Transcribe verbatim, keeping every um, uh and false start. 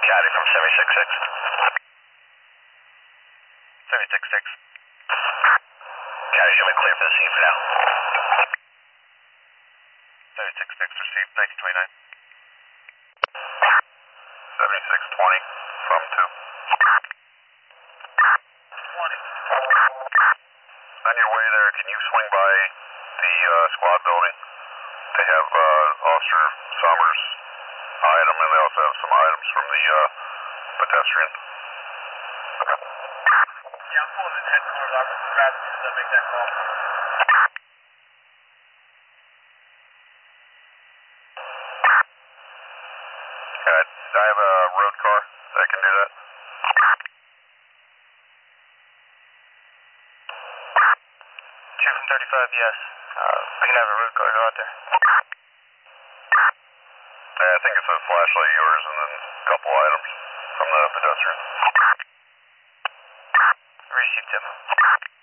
Copy from seven six six. seven six six. Copy, show me clear for the scene for now. seven six six received, nineteen twenty-nine. seventy-six twenty from two. twenty. On your way there, can you swing by the uh, squad building? They have uh, Officer Summers' item, and they also have some items from the uh, pedestrian. Yeah, I'm pulling in headquarters. I'll grab it as soon as I make that call. Uh, I have a road car that can do that. Two from thirty-five, yes. Uh, we can have a road car go out there. Yeah, I think it's a flashlight of yours and then a couple items from the pedestrian. Received, Tim.